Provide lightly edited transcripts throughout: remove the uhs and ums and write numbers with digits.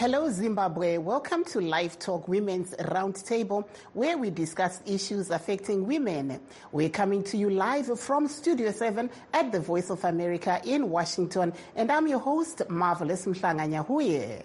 Hello, Zimbabwe. Welcome to Live Talk Women's Roundtable, where we discuss issues affecting women. We're coming to you live from Studio 7 at the Voice of America in Washington, and I'm your host, Marvelous Mhlanga-Nyahuye.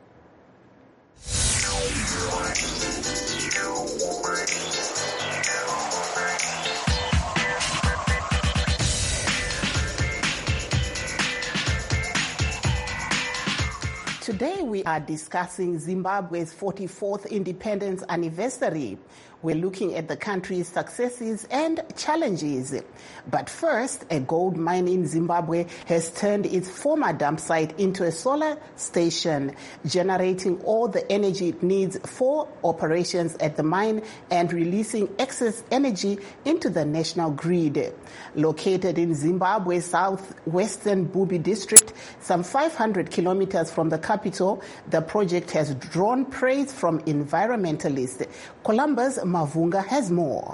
Today we are discussing Zimbabwe's 44th independence anniversary. We're looking at the country's successes and challenges. But first, a gold mine in Zimbabwe has turned its former dump site into a solar station, generating all the energy it needs for operations at the mine and releasing excess energy into the national grid. Located in Zimbabwe's southwestern Bubi district, some 500 kilometers from the capital, the project has drawn praise from environmentalists. Columbus Mavunga has more.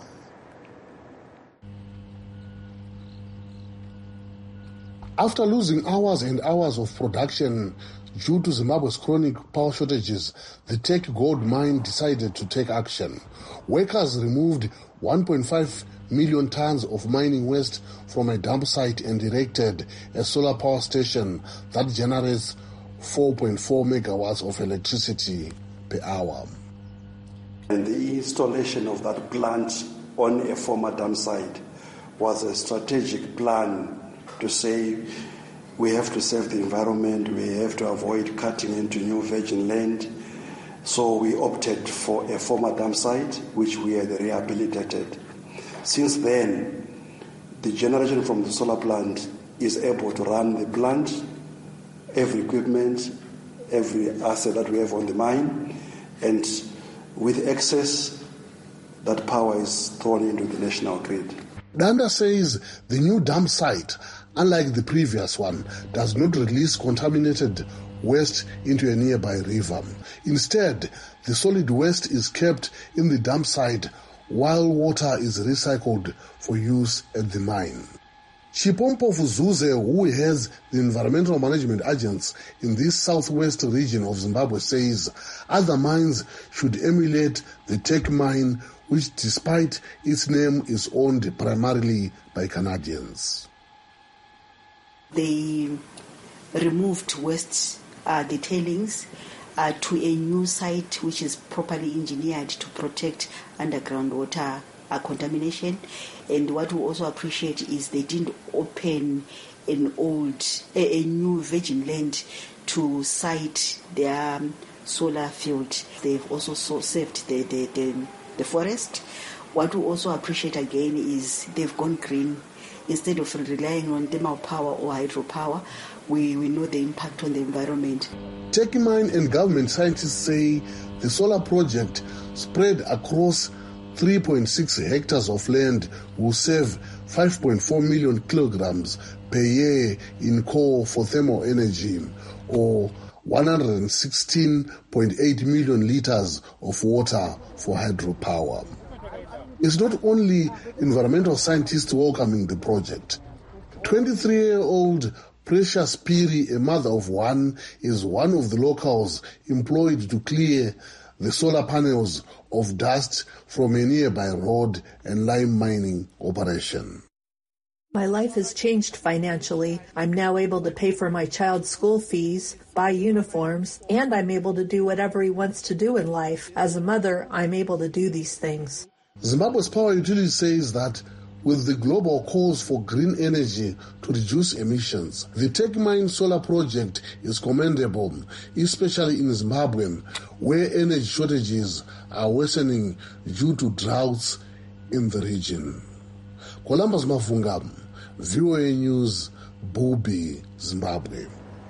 After losing hours and hours of production due to Zimbabwe's chronic power shortages, the Tech Gold Mine decided to take action. Workers removed 1.5 million tons of mining waste from a dump site and erected a solar power station that generates 4.4 megawatts of electricity per hour. And the installation of that plant on a former dump site was a strategic plan to say we have to save the environment, we have to avoid cutting into new virgin land. So we opted for a former dump site, which we had rehabilitated. Since then, the generation from the solar plant is able to run the plant, every equipment, every asset that we have on the mine, and with excess, that power is thrown into the national grid. Danda says the new dump site, unlike the previous one, does not release contaminated waste into a nearby river. Instead, the solid waste is kept in the dump site while water is recycled for use at the mine. Chipompo Fuzuze, who heads the environmental management agents in this southwest region of Zimbabwe, says other mines should emulate the Tech mine, which despite its name is owned primarily by Canadians. They removed waste, the tailings, to a new site which is properly engineered to protect underground water contamination. And what we also appreciate is they didn't open a new virgin land to site their solar field. They've also saved the forest. What we also appreciate again is they've gone green. Instead of relying on thermal power or hydropower, we know the impact on the environment. Tech Mine and government scientists say the solar project spread across 3.6 hectares of land will save 5.4 million kilograms per year in coal for thermal energy, or 116.8 million liters of water for hydropower. It's not only environmental scientists welcoming the project. 23-year-old Precious Piri, a mother of one, is one of the locals employed to clear the solar panels of dust from a nearby road and lime mining operation. My life has changed financially. I'm now able to pay for my child's school fees, buy uniforms, and I'm able to do whatever he wants to do in life. As a mother, I'm able to do these things. Zimbabwe's power utility says that with the global calls for green energy to reduce emissions, the Tech Mine solar project is commendable, especially in Zimbabwe, where energy shortages are worsening due to droughts in the region. Columbus Mavunga, VOA News, Bubi, Zimbabwe.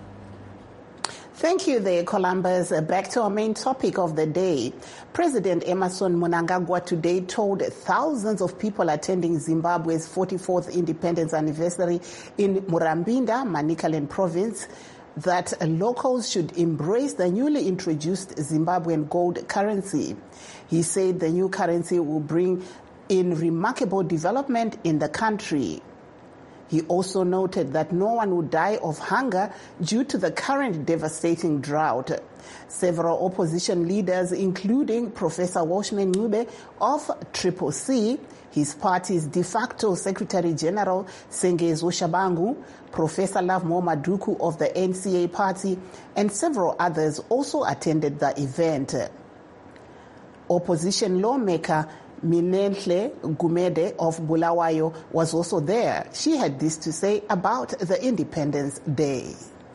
Thank you there, Columbus. Back to our main topic of the day. President Emmerson Mnangagwa today told thousands of people attending Zimbabwe's 44th independence anniversary in Murambinda, Manicaland province, that locals should embrace the newly introduced Zimbabwean gold currency. He said the new currency will bring in remarkable development in the country. He also noted that no one would die of hunger due to the current devastating drought. Several opposition leaders, including Professor Washman Ncube of Triple C, his party's de facto Secretary General Sengezo Shabangu, Professor Lovemore Maduku of the NCA party, and several others also attended the event. Opposition lawmaker Minenhle Gumede of Bulawayo was also there. She had this to say about the Independence Day.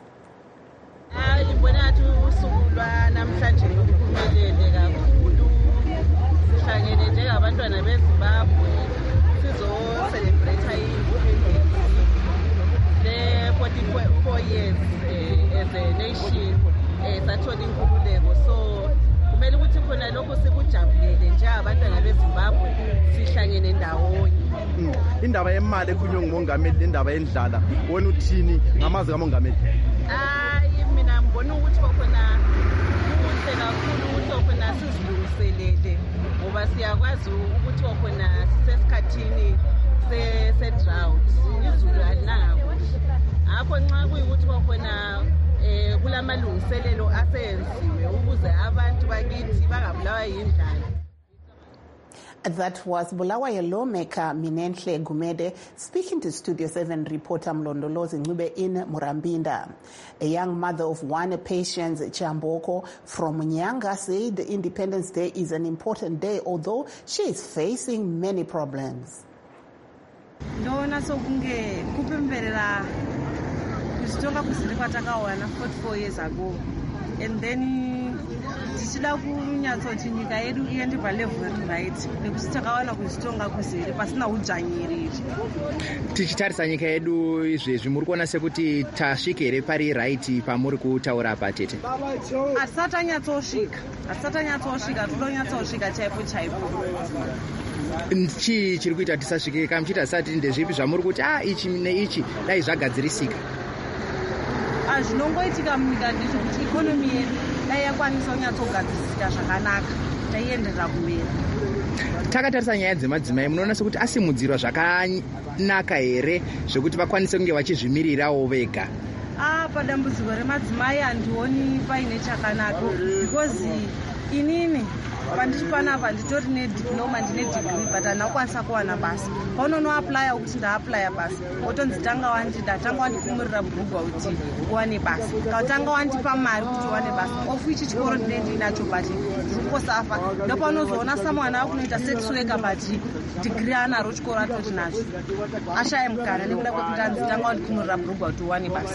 Years as a nation, sathola inkululeko, so kumele ukuthi khona lokho sikujabulele nje abantwana beZimbabwe sihlangene ndawonye. Indaba yemali ekhunywa ngumongameli indaba yendlala wona uthini ngamazwi kamongameli? Mina ngibona ukuthi khona kuhle kakhulu ukuthi khona sizilungiselele ngoba siyakwazi ukuthi khona sisesikhathini se-drought, izulu alinanga kuhle. Akho nxa kuyikuthi khona kulamalungiselelo asenziwe ukuze abantu bakithi bangabulawa yindlala. That was Bulawayo lawmaker Minenhle Gumede speaking to Studio 7 reporter Mlondolozi Ncube in Murambinda. A young mother of one, Patience Chamboko from Nyanga, said Independence Day is an important day, although she is facing many problems. Ndona sokunge kupemberera kuzitonga kuzilika takawana 44 years ago, and then tichida kunyatsoti nyika yedu iende palevel right nekuti takawana kuzitonga kuzere pasina udzvanyiriri. Tichitarisa nyika yedu izvezvi muri kuona sekuti tasvika here pari right pamuri kutaura apa tete? Hatisatanyatosvika todonyatsosvika chaipo chaipo. Chii chiri kuita tisasvike kamuchita tisati ndezvipi zvamuri kuti ichi neichi dai zvagadzirisika? Zvinongoitika munyika ndezvekuti ikonomi yedu dai yakwanisa kunyatsogadzirisika zvakanaka taienderera kumberi. Takatarisa nyaya dzemadzimai, munoona sekuti asimudzirwa zvakanaka here zvekuti vakwanise kunge vachizvimirirawo vega? Padambudziko remadzimai handioni paine chakanaka, because inini pandiri panapa nditori nediploma, ndine degree, but handina kukwanisa kuwana basa. Paunonoaplya kuti ndaaplya basa wotonzi tanga wandipumurira bhurugwa kuti uwane basa, tanga wandipa mari kuti uwane basa, ofu ichi chikoro ndinacho but ndikusafa. Ndopaunozoona samwana akunoita sexworker but degree anaro chikoro atoti nacho, ashaya mukana nekuda kwekuti anzi tanga wandipumurira bhurugwa kuti uwane basa.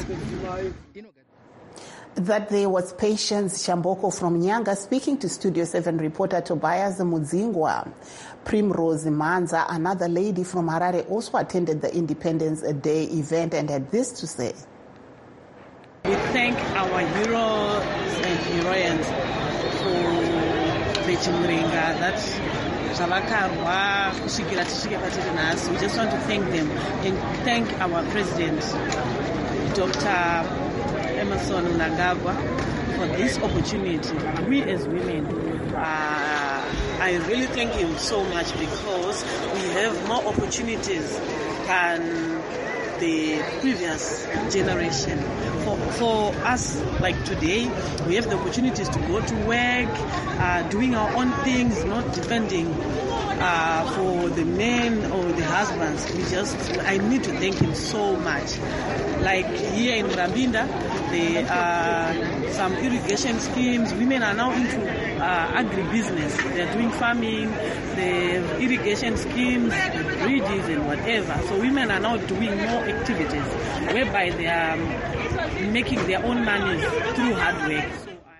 That there was Patience Chamboko from Nyanga speaking to Studio 7 reporter Tobias Mudzingwa. Primrose Manza, another lady from Harare, also attended the Independence Day event and had this to say. We thank our heroes and heroines for Bechimuringa, that Zavakarwa, Kushikira Tishike Patirinas. We just want to thank them and thank our president, Dr. Emmerson Mnangagwa, for this opportunity. We as women, I really thank him so much because we have more opportunities than the previous generation. For us, like today, we have the opportunities to go to work, doing our own things, not depending for the men or the husbands. I need to thank him so much. Like here in Murambinda, there are some irrigation schemes. Women are now into agribusiness. They're doing farming, the irrigation schemes, bridges and whatever. So women are now doing more activities whereby they are making their own money through hard work.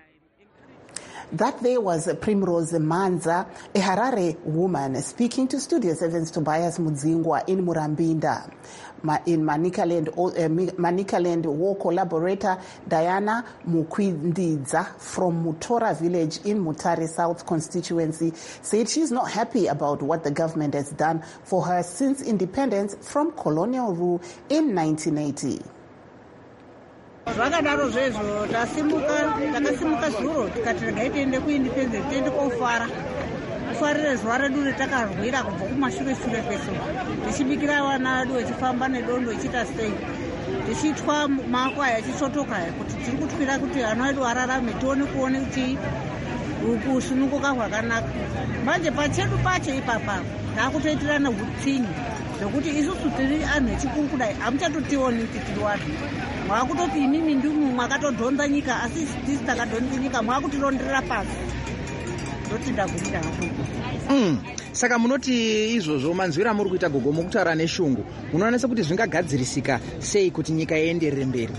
That there was Primrose Manza, a Harare woman, speaking to Studio 7's Tobias Mudzingwa in Murambinda. In Manicaland war collaborator Diana Mukwindidza from Mutora village in Mutare South constituency said she's not happy about what the government has done for her since independence from colonial rule in 1980. Zvakadaro zvezvo takasimuka zuro tikati regai tiende kuindependence tiende kofara ngatifarire zuva redu retakarwira kubva kumashure-shure kweso, tichibikira vana vedu vechifamba nedondo ichiita sei, tichitwa makwai achisotoka kuti tiri kutwira kuti vana vedu vararame, tione kuone kuti kusununguka kwakanaka. Manje pachedu pacho ipapa takutoitirana hutsinyi zvokuti isusu tiri anhu echikuru kudai hamuchatotioni kuti tiri vanhu. Mwakutoti imimi ndimu mwakatodhonza nyika, asi tisi takadhonza nyika mwakutironderera pasi. Ndotidagumira hapo. Saka munoti izvozvo manzwira muri kuita gogo mukutaura neshungu, munoona sekuti zvingagadzirisika sei kuti nyika ienderere mberi?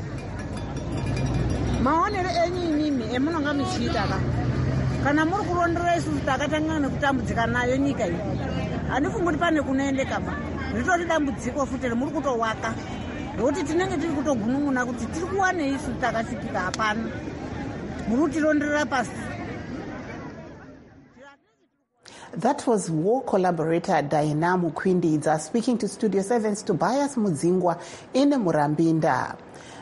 Maonere enyu imimi emunonga muchiita kana muri kurondera isusu takatangana nekutambudzika nayo nyika iyi, handifungi kuti pane kunoendeka ritori dambudziko futi remuri kutowaka, ndokuti tinenge tiri kutogunun'una kuti tiri kuwane isusu takasvikika hapana, muri kutironderera pasi. That was war collaborator Diana Mukwindidza speaking to Studio 7's Tobias Mudzingwa in Murambinda.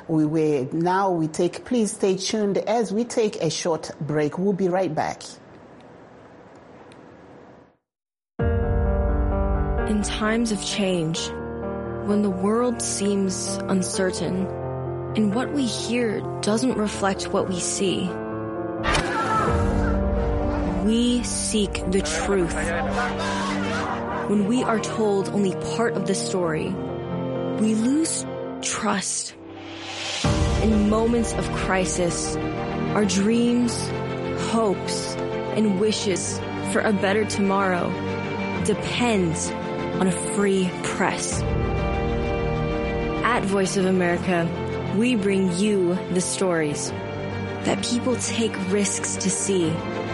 Please stay tuned as we take a short break. We'll be right back. In times of change, when the world seems uncertain and what we hear doesn't reflect what we see, we seek the truth. When we are told only part of the story, we lose trust. In moments of crisis, our dreams, hopes, and wishes for a better tomorrow depends on a free press. At Voice of America, we bring you the stories that people take risks to see.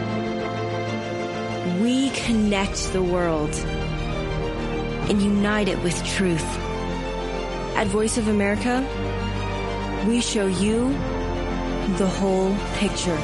We connect the world and unite it with truth. At Voice of America, we show you the whole picture.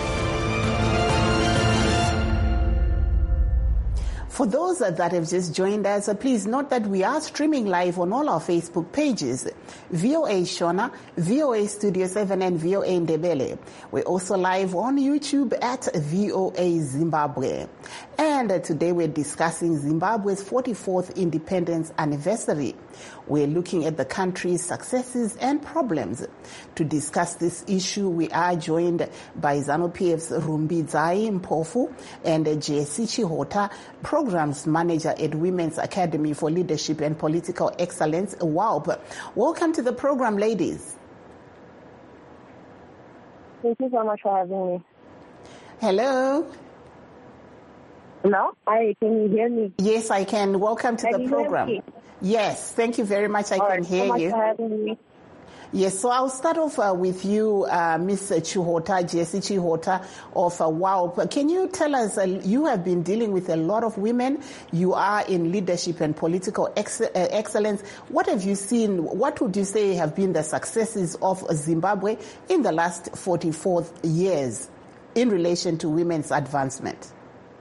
For those that have just joined us, please note that we are streaming live on all our Facebook pages, VOA Shona, VOA Studio 7 and VOA Ndebele. We're also live on YouTube at VOA Zimbabwe. And today we're discussing Zimbabwe's 44th independence anniversary. We're looking at the country's successes and problems. To discuss this issue, we are joined by ZANU-PF's Rumbidzai Mpofu and Jesse Chihota, Programs Manager at Women's Academy for Leadership and Political Excellence, WALP. Welcome to the program, ladies. Thank you so much for having me. Hello. Hello? Hi, can you hear me? Yes, I can. Welcome to the program. Yes, thank you very much. I can hear you. For having me. Yes, so I'll start off with you, Ms. Chihota, Jesse Chihota of WALP. Can you tell us, you have been dealing with a lot of women. You are in leadership and political excellence. What have you seen? What would you say have been the successes of Zimbabwe in the last 44 years in relation to women's advancement?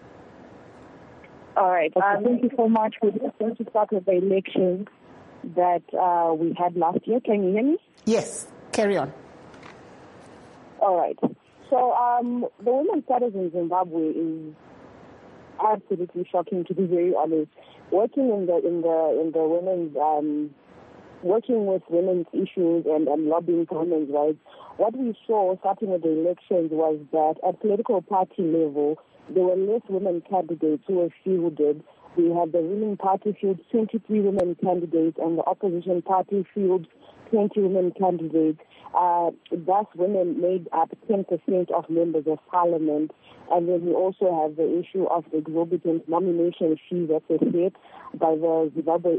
All right. Thank you so much. We're just going to start with the elections that we had last year. Can you hear me? Yes. Carry on. All right. So the women's status in Zimbabwe is absolutely shocking, to be very honest. Working in the women's working with women's issues and lobbying for women's rights, what we saw starting with the elections was that at political party level, there were less women candidates who were fielded. We had the ruling party field 23 women candidates and the opposition party field 20 women candidates. Thus, women made up 10% of members of parliament. And then we also have the issue of the exorbitant nomination fee that was set by the Zimbabwe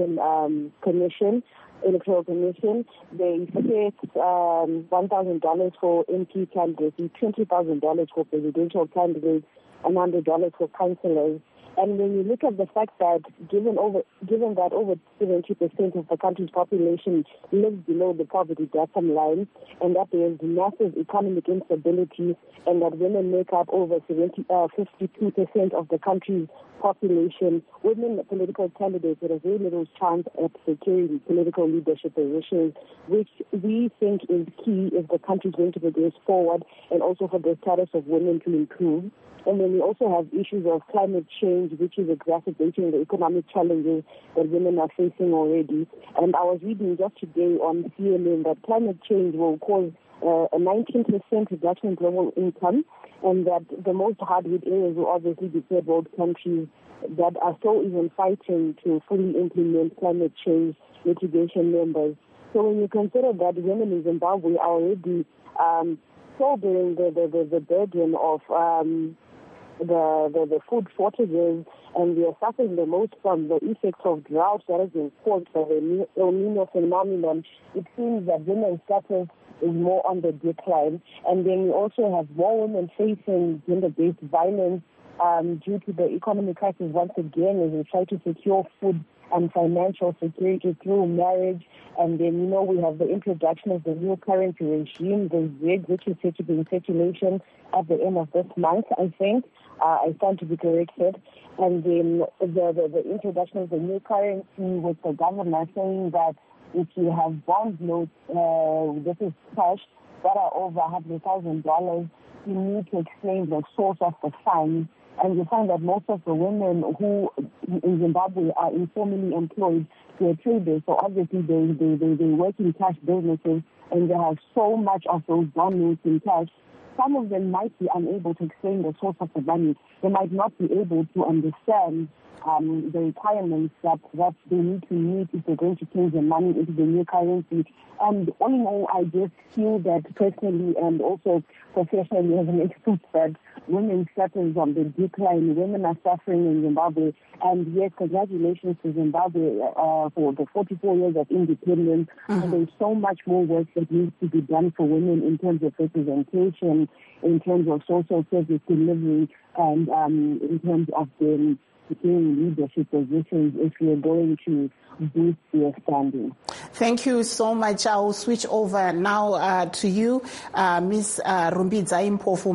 Electoral Commission. They set $1,000 for MP candidates, $20,000 for presidential candidates, and $100 for councillors. And when you look at the fact that given that over 70% of the country's population lives below the poverty bottom line, and that there is massive economic instability, and that women make up over 52% of the country's population, women political candidates with a very little chance at securing political leadership positions, which we think is key if the country is going to progress forward, and also for the status of women to improve. And then we also have issues of climate change change which is exacerbating the economic challenges that women are facing already. And I was reading just today on CNN that climate change will cause a 19% reduction in global income, and that the most hard-hit areas will obviously be third world countries that are still even fighting to fully implement climate change mitigation measures. So when you consider that women in Zimbabwe are already still bearing the burden of the food shortages, and we are suffering the most from the effects of drought that has been caused by the El Nino phenomenon, it seems that women's status is more on the decline. And then we also have more women facing gender-based violence due to the economic crisis once again, as we try to secure food and financial security through marriage. And then, we have the introduction of the new currency regime, the ZiG, which is set to be in circulation at the end of this month, I think. I stand to be corrected. And then the introduction of the new currency with the governor saying that if you have bond notes, this is cash, that are over $100,000, you need to explain the source of the funds. And you find that most of the women who in Zimbabwe are informally employed to a traders, so obviously they work in cash businesses, and they have so much of those bond notes in cash. Some of them might be unable to explain the source of the money. They might not be able to understand the requirements that they need to meet if they're going to change the money into the new currency. And all in all, I just feel that personally and also professionally as an expert that women's status on the decline. Women are suffering in Zimbabwe. And yes, congratulations to Zimbabwe for the 44 years of independence. And there's so much more work that needs to be done for women in terms of representation, in terms of social service delivery, and in terms of the leadership positions if we are going to boost their standing. Thank you so much. I'll switch over now to you, Ms. Rumbidzai Mpofu.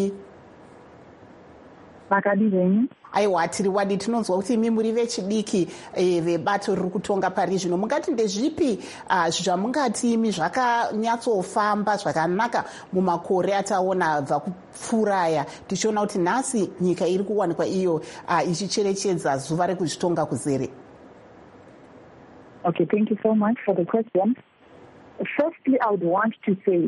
Makadi venyu. Aiwa, tiri wadi tinonzwa kuti imi muri vechidiki vebato riri kutonga pari zvino. Mungati ndezvipi zvamungati imi zvakanyatsofamba zvakanaka mumakore ataona bva kupfuuraya tichiona kuti nhasi nyika iri kuwanikwa iyo ichicherechedza zuva rekuzvitonga kuzere? Okay, thank you so much for the question. Firstly, I would want to say,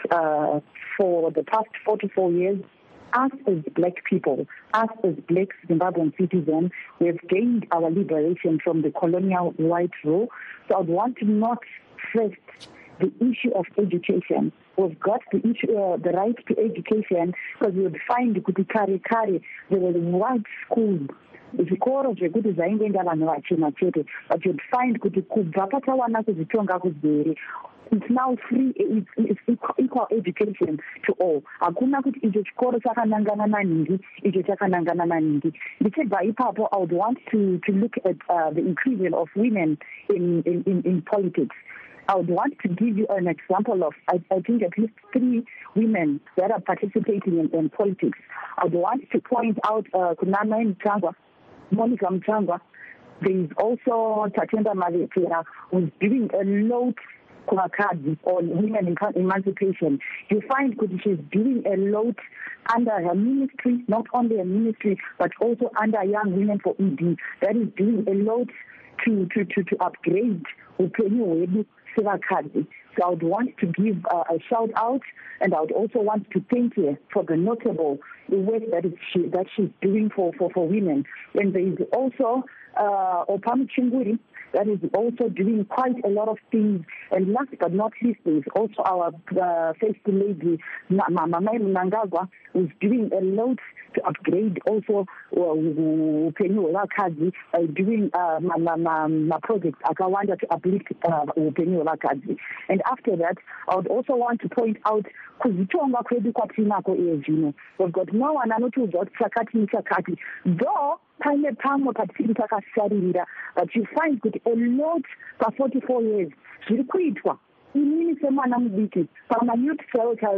for the past 44 years, us as black people, us as black Zimbabwean citizens, we have gained our liberation from the colonial white rule. So I would want to not first the issue of education. We've got the issue, the right to education, because you would find Kari, there were white schools. Zvikoro zvekuti zvaingoenda vanhu vachena chete, but you'd find kuti kubva patawana kuzvitonga kuzere, it's now free, it's equal education to all. Hakuna kuti icho chikoro chakanangana maningi, icho chakanangana maningi. Ndichibva ipapo, I would want to look at the inclusion of women in politics. I would want to give you an example of, I think, at least 3 women that are participating in politics. I would want to point out Kunama Mtangwa, Monica Mtangwa. There is also Tatenda Maletera, who's doing a lot on women emancipation. You find that she's doing a lot under her ministry, not only her ministry, but also under Young Women for ED. That is doing a lot to upgrade Upenyu Sevakadzi. So I would want to give a shout out, and I would also want to thank her for the notable work that she's doing for women. And there is also Opam Chinguri, that is also doing quite a lot of things. And last but not least, there is also our first lady, Mama Mnangagwa, who's doing a lot to upgrade also Upenyu Olakazi by doing my project Akawanda to uplift Upenyu Olakazi. And after that, I would also want to point out kuzitonga kwedu kwatinako ezvino. We've got no one anotiudza kuti chakati chakati. Though pane pamwe patiri takasaririra, but you find kuti a lot for 44 years zviri kuitwa. Inini semwana mudiki pama youth cell chaiyo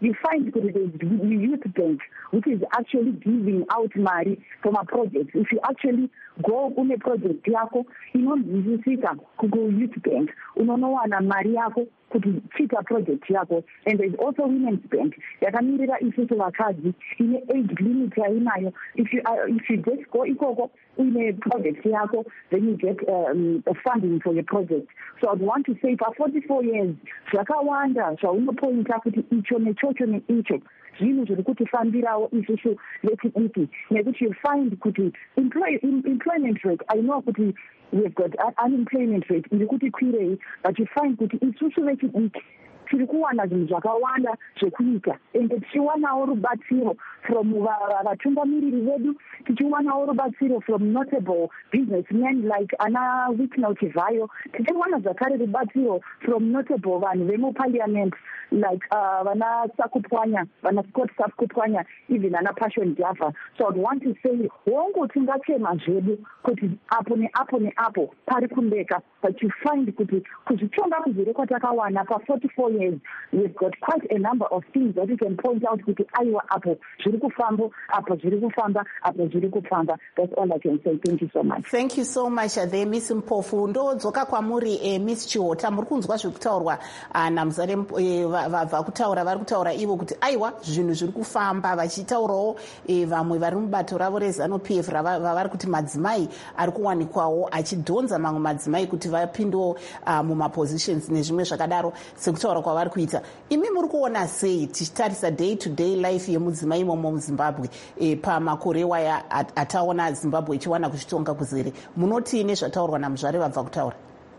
you find that there's the youth bank, which is actually giving out money from a project. If you actually go on a project yako, inonzwisisika kugo youth bank, unonowana mari yako kuti chita project yako. And there's also women's bank yakamirira isusu vakadzi ine age limit yainayo. If you just go ikoko in a project yako, then you get funding for your project. So I'd want to say for 44 years zvakawanda zvaunopointa kuti icho nechocho neicho zvinhu zviri kutifambirawo isusu vechidiki, nekuti you find kuti employment rate, I know kuti we've got unemployment rate iri kuti kwirei, but you find kuti isusu vechidiki tiri kuwana zvinhu zvakawanda zvekuita, ende tichiwanawo rubatsiro from vatungamiriri vedu, tichiwanawo rubatsiro from notable businessmen like ana Wicknow Chivayo, tichiwana zvakare rubatsiro from notable vanhu vemuparliament like vana Sakupwanya, vana Scott Sakupwanya, even ana Passion Java. So I'd want to say wongo tingachema zvedu kuti apo neapo pari kumbeka, but you find kuti kuzvitonga kuzere kwatakawana pa 44 years, we've got quite a number of things that we can point out kuti aiwa apo zviri kufamba, apo zviri kufamba, apo zviri kufamba. That's all I can say. Thank you so much. Thank you so much there Miss Mpofu. Ndodzoka kwamuri Miss Chihota, muri kunzwa zviri kutaurwa naMuzare vabva kutaura, vari kutaura ivo kuti aiwa zvinhu zviri kufamba, vachitaurawo vamwe vari mubato ravo reZANU-PF vavari kuti madzimai ari kuwanikwawo achidhonza mamwe madzimai kuti vapindewo mumapositions nezvimwe zvakadaro sekutaura kwavari kuita. Imi muri kuona sei tichitarisa day to day life yemudzimai imomo muZimbabwe pamakore waya ataona Zimbabwe ichiwana kuzvitonga kuzere? Munoti nezvataurwa naMuzvare vabva kutaura?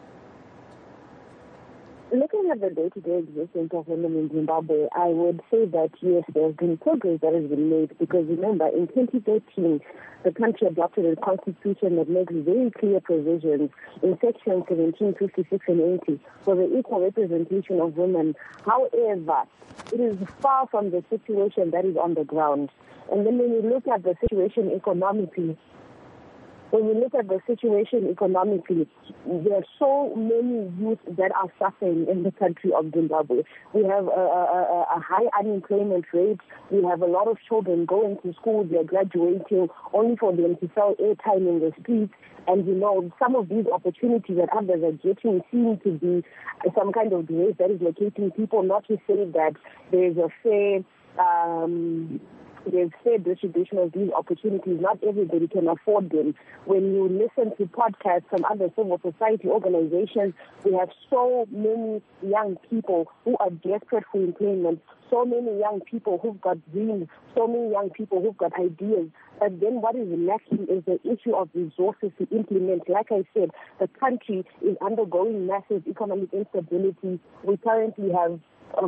Looking at the day-to-day existence of women in Zimbabwe, I would say that yes, there's been progress that has been made, because remember, in 2013, the country adopted a constitution that makes very clear provisions in sections 17, 56, and 80 for the equal representation of women. However, it is far from the situation that is on the ground. And then when you look at the situation economically, there are so many youth that are suffering in the country of Zimbabwe. We have a high unemployment rate. We have a lot of children going to school. They're graduating only for them to sell airtime in the streets. And, some of these opportunities that others are getting seem to be some kind of grace that is locating people, not to say that there's a fair distribution of these opportunities. Not everybody can afford them. When you listen to podcasts from other civil society organizations, we have so many young people who are desperate for employment, so many young people who've got dreams, so many young people who've got ideas. But then what is lacking is the issue of resources to implement. Like I said, the country is undergoing massive economic instability. We currently have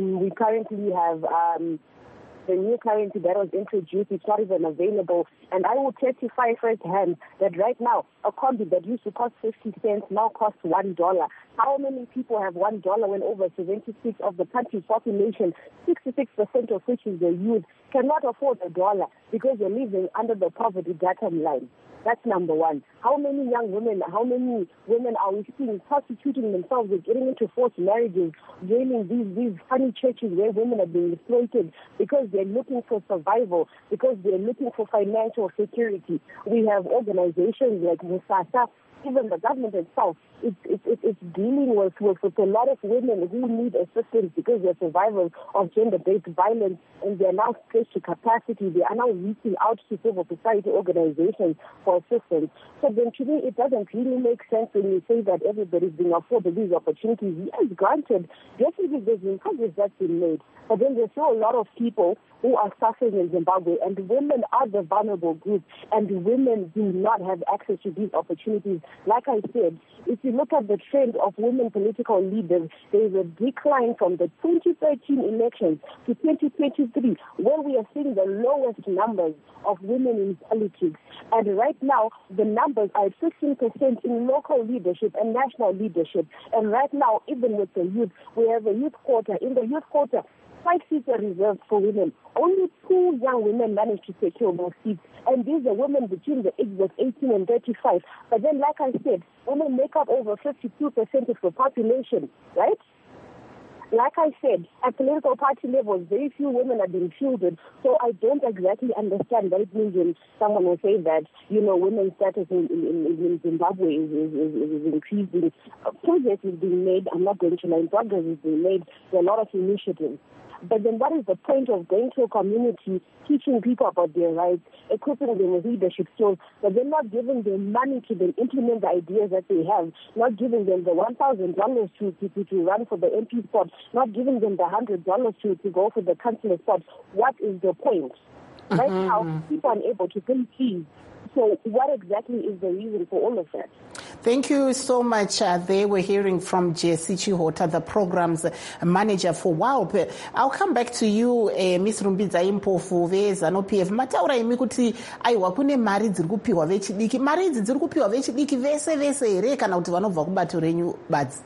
the new currency that was introduced is not even available. And I will testify firsthand that right now, a combi that used to cost 50 cents now costs $1. How many people have $1 when over 76% of the country's population, 66% of which is the youth, cannot afford $1 because they're living under the poverty bottom line? That's number one. How many women are we seeing prostituting themselves or getting into forced marriages, joining these funny churches where women are being exploited because they're looking for survival, because they're looking for financial security? We have organizations like Musasa, even the government itself, it's dealing with a lot of women who need assistance because they're survivors of gender-based violence, and they're now stretched to capacity. They are now reaching out to civil society organizations for assistance. So then to me, it doesn't really make sense when you say that everybody's being afforded these opportunities. Yes, granted, definitely there's been progress that's been made, but then there's still a lot of people who are suffering in Zimbabwe, and women are the vulnerable group, and women do not have access to these opportunities. Like I said, if you look at the trend of women political leaders, there is a decline from the 2013 elections to 2023, where we are seeing the lowest numbers of women in politics. And right now, the numbers are 16% in local leadership and national leadership. And right now, even with the youth, we have a youth quota. In the youth quota, 5 seats are reserved for women. Only 2 young women managed to secure those seats. And these are women between the ages of 18 and 35. But then, like I said, women make up over 52% of the population, right? Like I said, at political party levels, very few women are being fielded. So I don't exactly understand what it means when someone will say that, women's status in Zimbabwe is increasing. Progress is being made. I'm not going to lie. Progress is being made. There are a lot of initiatives. But then what is the point of going to a community, teaching people about their rights, equipping them with leadership skills, but then not giving them money to then implement the ideas that they have, not giving them the $1,000 to run for the MP spot, not giving them the $100 to go for the councillor spot? What is the point? Right now, people are unable to pay fees. So what exactly is the reason for all of that? Thank you so much. They were hearing from Jessie Chihota, the program's manager for WALP. I'll come back to you, Ms. Rumbidza Impofu, ZANU-PF. Mataura imi kuti aiwa kune mari dziri kupiwa vechidiki. Mari idzi dziri kupiwa vechidiki vese here kana kuti vanobva kubato renyu badzi?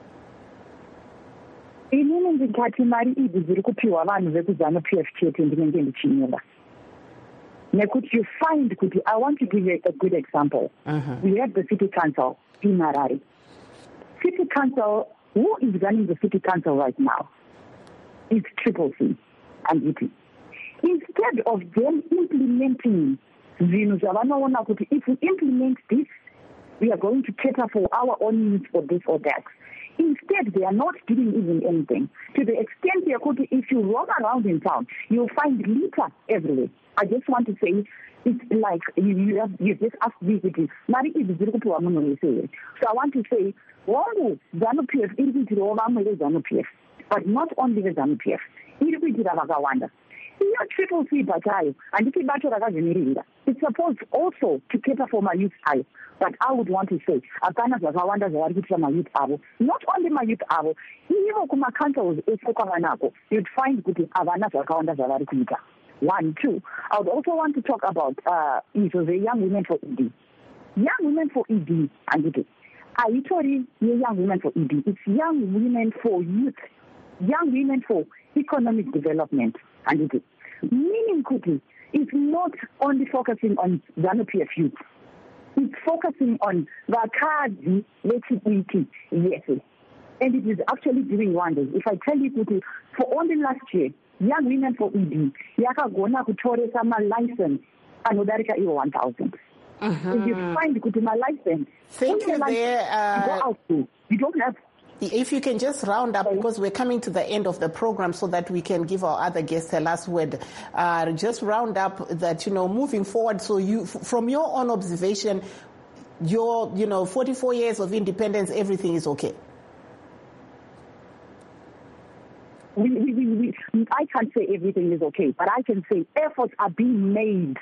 Inini ndikati mari idzi dziri kupiwa vanhu vekuzANU-PF chete ndinenge ndichinyora. Nekuti you find kuti, I want to give you a good example. We have the city council in Harare. City council, who is running the city council right now? It's CCC and EP. Instead of them implementing if we implement this, we are going to cater for our own needs for this or that. Instead, they are not doing even anything. To the extent if you roam around in town, you'll find litter everywhere. I just want to say, it's like you just asked me, Mari is so I want to say, ZANU-PF, but not only the ZANU-PF. It's supposed also to cater for my youth eye. But I would want to say, not only my youth eye, even kuma councils, you'd find good avana. 1, 2. I would also want to talk about the young women for ED. Young women for ED, and young women for ED. It's young women for youth, young women for economic development, and meaning is not only focusing on ZANU-PF youth. It's focusing on the Kazi, yes, and it is actually doing wonders. If I tell you, for only last year, young women for ED, yakagona kutoresa my license, anodarika iwo 1,000. If you find my license, thank you there. Go out to. You don't have. If you can just round up, because we're coming to the end of the program, so that we can give our other guests a last word. Just round up that, moving forward. So you, from your own observation, your 44 years of independence, everything is okay. I can't say everything is okay, but I can say efforts are being made.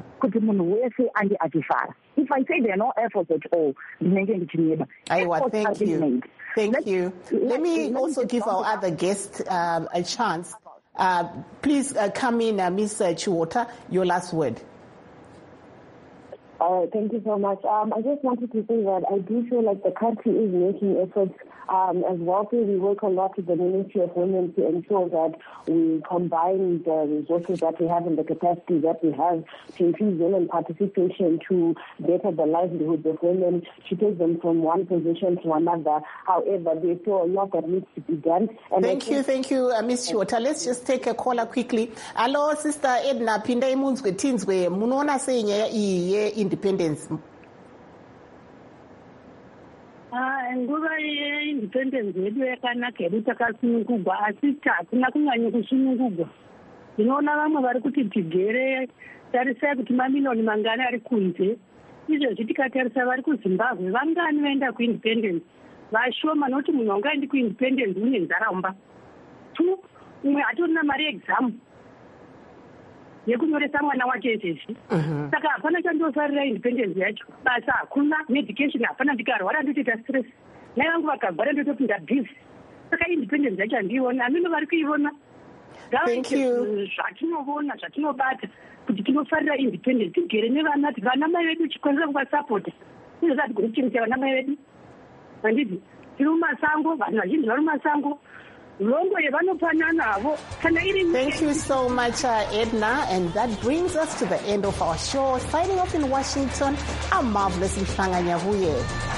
If I say there are no efforts at all, thank you. Thank you. Let me also give our other guests a chance. Please come in, Ms. Chihota, your last word. Thank you so much. I just wanted to say that I do feel like the country is making efforts. As WALP, we work a lot with the Ministry of Women to ensure that we combine the resources that we have and the capacity that we have to increase women participation, to better the livelihoods of women, to take them from one position to another. However, there's still a lot that needs to be done. And thank you, Ms. Chihota. Let's just take a caller quickly. Hello, Sister Edna Pinda Imunzwe Tinzwe. Munona saying independence. Nguva yeindependence yedu yakanaka yedu takasunungugwa, asi hatina kunyanya kusunungugwa. Ndinoona vamwe vari kuti tigere tarisai kuti mamilioni mangani ari kunze. Izvozvi tikatarisa vari kuZimbabwe vangani vaenda kuindependence. Vashoma nokuti munhu wangaendi kuindependence une nzaraumba. Umwe hatorina mari exam yekunyoresa mwana wake izvezvi. Saka hapana chandosarira independence yacho. Basa hakuna, medication hapana, ndikarwara ndotoita stress. Nai vangu vakagwara ndotopinda busy. Saka independence yacho handiiona, hamino vari kuiona. Zvatinovona, zvatinobata kuti tinofarira independence, tigere nevana, vana mai vedu chikwanisa kuvasapota. Izvo zvatigone kuchengeta vana mai vedu. Handiti, tiri mumasango, vanhu vazhinji vari mumasango. Thank you so much, Edna. And that brings us to the end of our show. Signing off in Washington, I'm Marvelous Mhlanga Nyahuye.